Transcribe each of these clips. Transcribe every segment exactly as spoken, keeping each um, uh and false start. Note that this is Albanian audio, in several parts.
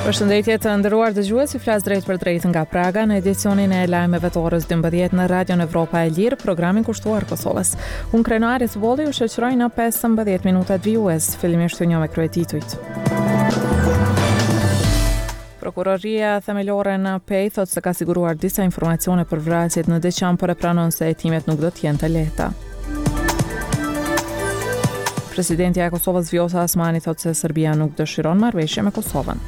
Përshëndetje të nderuar dëgjues, i flas drejt për drejt nga Praga në edicionin e lajmeve të orës dymbëdhjetë në Radion Evropa e Lirë, programin kushtuar Kosovës. Unë Krenari Thbolli ju shoqëroj në pesëmbëdhjetë minutat vijues, fillimisht një me kryetitujt. Prokuroria themelore në Pej thotë se ka siguruar disa informacione për vrasjet në Deçan, por e pranon se hetimet nuk do të jenë të lehta. Presidentja e Kosovës Vjosa Osmani thotë se Serbia nuk dëshiron marrëveshje me Kosovën.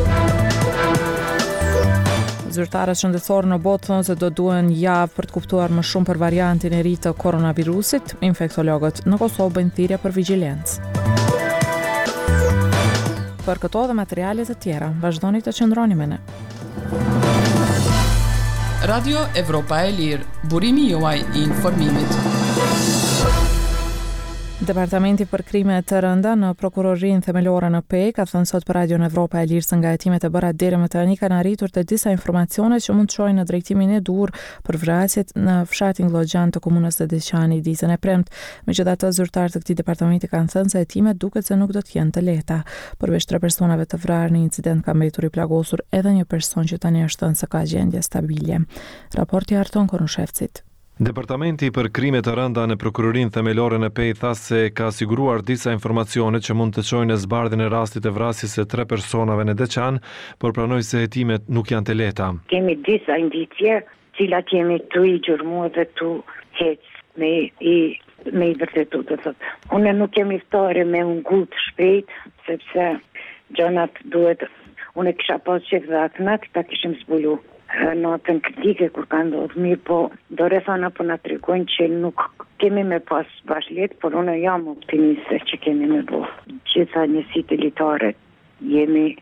Zyrtarët shëndetësorë në botë thonë se do duhen javë për të kuptuar më shumë për variantin e ri të koronavirusit. Infektologët në Kosovë bëjnë thirrje për vigjilencë. Për këto dhe materiale të tjera, vazhdoni të qëndroni me ne. Radio Evropa e Lirë, burimi juaj i informimit. Departamenti për krime të rënda në prokurorinë themelore në Pej ka thënë sot për Radion Evropa e Lirë se nga hetimet e bëra deri më tani kanë arritur të disa informacione që mund të çojnë në drejtimin e dur për vrasjet në fshatin Lloxhan të komunës së Deçani ditën e premtë. Megjithatë, zyrtarët të këtij departamenti kanë thënë se hetimet duket se nuk do të jenë të lehta. Përveç tre personave të vrarë në incident ka mbetur i plagosur edhe një person që tani është thënë se ka gjendje stabile. Raporti Arton Konushevcit. Departamenti për krime të rënda në prokurorinë themelore në Pej tha se ka siguruar disa informacione që mund të çojnë në zbardhjen e rastit të vrasjes së tre personave në Deçan, por pranoi se hetimet nuk janë të lehta. Kemi disa indicje, cilat jemi të i gjurmu dhe të hec me i me i vërtetu të thotë. Unë nuk kemi ftore me unë gutë shpejt, sepse gjonat duhet, unë kisha pas që vëdhaknat, ta kishim zbulu. Natën kritike kur ka ndodhur, mirë po do rethana po na tregojnë që nuk kemi me pas bashkëlet, por unë jam optimiste që kemi me bo. Gjitha njësitë elitare jemi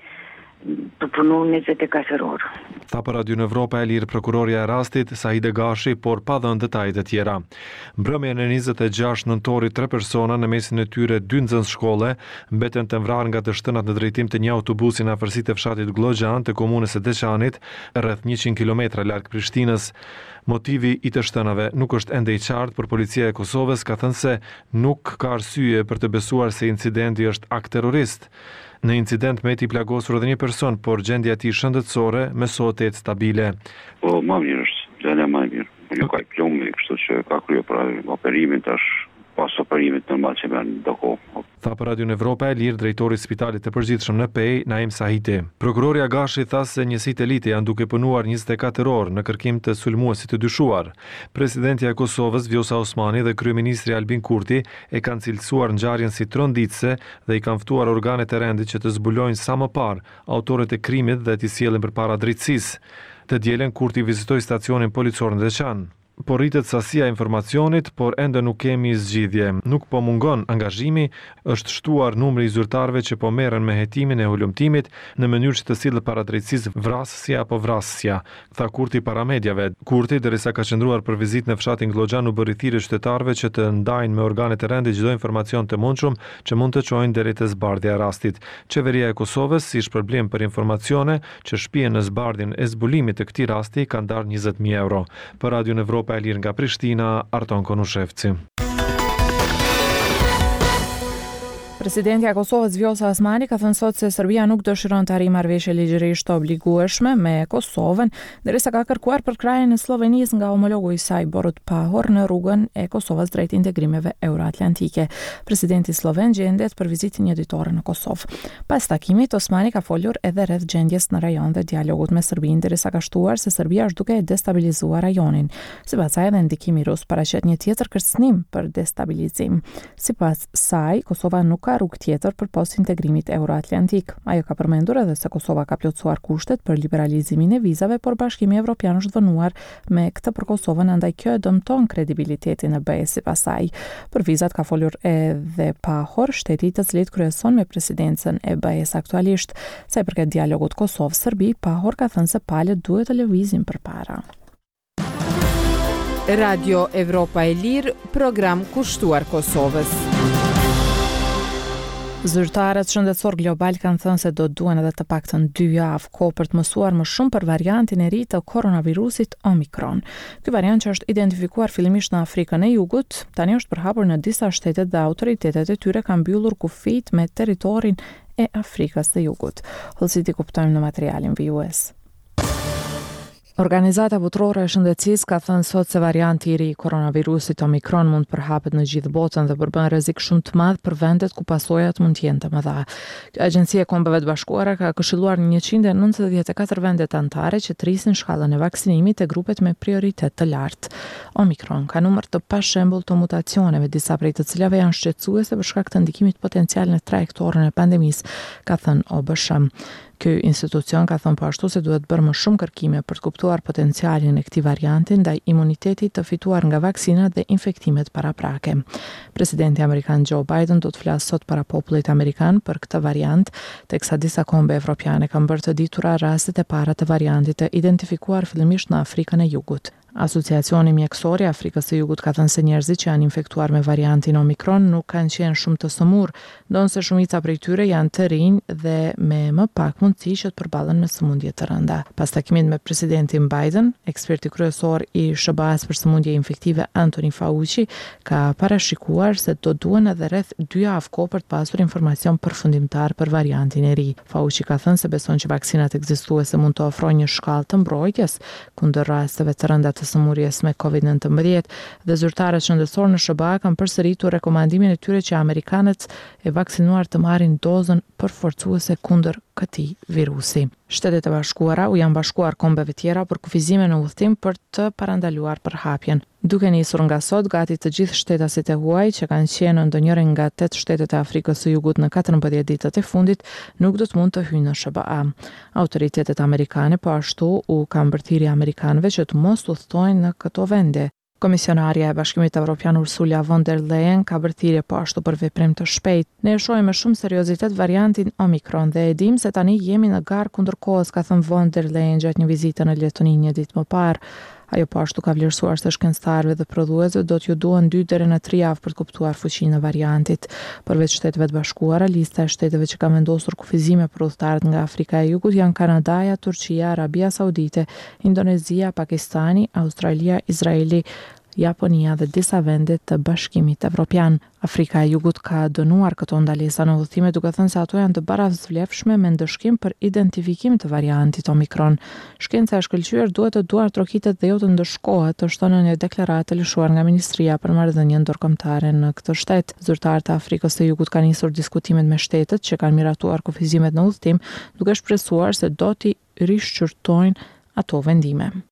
të punu njëzet e katër orë. Tha për Radion Evropa e Lirë prokuroria e rastit Sahide Gashi, por pa dhënë detajet e tjera. Mbrëmjen e njëzet e gjashtë nëntorit tre persona në mesin e tyre dy nxënës shkolle mbeten të vrarë nga të shtënat në drejtim të një autobusi në afërsitë e fshatit Lloxhan të komunës së Deçanit, rreth njëqind kilometra larg Prishtinës. Motivi i të shtënave nuk është ende i qartë, por policia e Kosovës ka thënë se nuk ka arsye për të besuar se incidenti është akt terrorist. Në incident meti i plagosur edhe një person, por gjendja e tij shëndetësore mesohet stabile. Po më mirë është, gjendja më e mirë. Nuk ka plumbi, kështu që ka kryer pra operimin tash, pas operimit normal që bën doko. Tha për Radion Evropa e Lirë drejtori i Spitalit të Përgjithshëm në Pej, Naim Sahiti. Prokuroria Gashi tha se njësitë elite janë duke punuar njëzet e katër orë në kërkim të sulmuesit të dyshuar. Presidentja e Kosovës Vjosa Osmani dhe kryeministri Albin Kurti e kanë cilësuar ngjarjen si tronditëse dhe i kanë ftuar organet e rendit që të zbulojnë sa më parë autorët e krimit dhe t'i sjellin përpara drejtësisë. Të dielën Kurti vizitoi stacionin policor në Deçan. Po rritet sasia e informacionit, por ende nuk kemi zgjidhje. Nuk po mungon angazhimi, është shtuar numri i zyrtarëve që po merren me hetimin e hulumtimit në mënyrë që të sillet para drejtësisë vrasësja apo vrasësja, tha Kurti para mediave. Kurti, derisa ka qëndruar për vizitë në fshatin Lloxhan, u bëri thirrje qytetarëve që të ndajnë me organet e rendit çdo informacion të mundshëm që mund të çojnë deri te zbardhja e rastit. Qeveria e Kosovës, si shpërblim për informacione që shpihen në zbardhjen e zbulimit të këtij rasti, ka ndarë njëzet mijë euro. Për Radion Evropa e Lirë nga Prishtina, Arton Konushevci. Presidentja e Kosovës Vjosa Osmani ka thënë sot se Serbia nuk dëshiron të arrijë marrëveshje ligjërisht të obligueshme me Kosovën, derisa ka kërkuar përkrahjen e Slovenisë nga homologu i saj Borut Pahor në rrugën e Kosovës drejt integrimeve euroatlantike. Presidenti sloven gjendet për vizitë një ditore në Kosovë. Pas takimit, Osmani ka folur edhe rreth gjendjes në rajon dhe dialogut me Serbinë, derisa ka shtuar se Serbia është duke destabilizuar rajonin. Sipas saj, edhe ndikimi rus paraqet një tjetër kërcënim për destabilizim. Sipas saj, Kosova nuk ka rrugë tjetër për post integrimit euroatlantik. Ajo ka përmendur edhe se Kosova ka plotësuar kushtet për liberalizimin e vizave, por Bashkimi Evropian është vënuar me këtë për Kosovën, andaj kjo e dëmton kredibilitetin e B E S sipas saj. Për vizat ka folur edhe Pahor, shteti i të cilit kryeson me presidencën e B E S aktualisht. Sa i përket dialogut Kosovë-Serbi, Pahor ka thënë se palët duhet të lëvizin përpara. Radio Evropa e Lirë, program kushtuar Kosovës. Zyrtarët shëndetësor global kanë thënë se do duhen edhe të paktën dy javë kohë për të mësuar më shumë për variantin e ri të koronavirusit Omikron. Ky variant që është identifikuar fillimisht në Afrikën e Jugut, tani është përhapur në disa shtete dhe autoritetet e tyre kanë mbyllur kufijt me territorin e Afrikës së Jugut. Hollësi ti kuptojmë në materialin V U S. Organizata Botërore e Shëndetësisë ka thënë sot se varianti i ri i koronavirusit Omikron mund të përhapet në gjithë botën dhe përbën rrezik shumë të madh për vendet ku pasojat mund të jenë të mëdha. Agjencia e Kombeve të Bashkuara ka këshilluar njëqind e nëntëdhjetë e katër vendet anëtare që të rrisin shkallën e vaksinimit te grupet me prioritet të lartë. Omikron ka numër të pashembull të mutacioneve, disa prej të cilave janë shqetësuese për shkak të ndikimit potencial në trajektorën e pandemisë, ka thënë O B S H. Ky institucion ka thënë po ashtu se duhet bërë më shumë kërkime për të kuptuar potencialin e këtij varianti ndaj imunitetit të fituar nga vaksinat dhe infektimet paraprake. Presidenti amerikan Joe Biden do të flasë sot para popullit amerikan për këtë variant, teksa disa kombe evropiane kanë bërë të ditura rastet e para të variantit të identifikuar fillimisht në Afrikën e Jugut. Asociacioni mjekësor i Afrikës së Jugut ka thënë se njerëzit që janë infektuar me variantin Omikron nuk kanë qenë shumë të sëmurë, ndonse shumica prej tyre janë të rinj dhe me më pak mundësi që të përballen me sëmundje të rënda. Pas takimit me presidentin Biden, eksperti kryesor i S B A-s për sëmundje infektive Anthony Fauci ka parashikuar se do duhen edhe rreth dy javë kohë për të pasur informacion përfundimtar për variantin e ri. Fauci ka thënë se beson që vaksinat ekzistuese mund të ofrojnë një shkallë të mbrojtjes kundër rasteve të rënda të sëmurjes me COVID nineteen dhe zyrtarët shëndetësor në S B A kanë përsëritur rekomandimin e tyre që amerikanët e vaksinuar të marrin dozën përforcuese kundër këtij virusi. Shtetet e Bashkuara u janë bashkuar kombeve tjera për kufizime në udhëtim për të parandaluar përhapjen. Duke nisur nga sot, gati të gjithë shtetasit e huaj që kanë qenë ndonjërin nga tetë shtetet e Afrikës së Jugut në katërmbëdhjetë ditët e fundit nuk do të mund të hyjnë në S B A. Autoritetet amerikane po ashtu u kanë mbërthirë amerikanëve që të mos udhtojnë në këto vende. Komisionarja e Bashkimit Evropian Ursula von der Leyen ka bërthirje po ashtu për veprim të shpejtë. Ne e shohim me shumë seriozitet variantin Omikron dhe e dim se tani jemi në garë kundër kohës, ka thënë von der Leyen gjatë një vizite në Letoni një ditë më parë. Ajo po ashtu ka vlerësuar se shkencëtarëve dhe prodhuesve do t'ju duhen dy deri në tre javë për të kuptuar fuqinë e variantit. Përveç Shteteve të Bashkuara, lista e shteteve që ka vendosur kufizime për udhëtarët nga Afrika e Jugut janë Kanadaja, Turqia, Arabia Saudite, Indonezia, Pakistani, Australia, Izraeli, Japonia dhe disa vende të Bashkimit Evropian. Afrika e Jugut ka dënuar këto ndalesa në udhëtime duke thënë se ato janë të barazvlefshme me ndëshkim për identifikim të variantit Omikron. Shkenca e shkëlqyer duhet të duar trokitet dhe jo të ndëshkohet, të shtonë në një deklaratë lëshuar nga Ministria për marrëdhënie ndërkombëtare në këtë shtet. Zyrtarët e Afrikës së Jugut kanë nisur diskutimet me shtetet që kanë miratuar kufizimet në udhëtim, duke shpresuar se do t'i rishqyrtojnë ato vendime.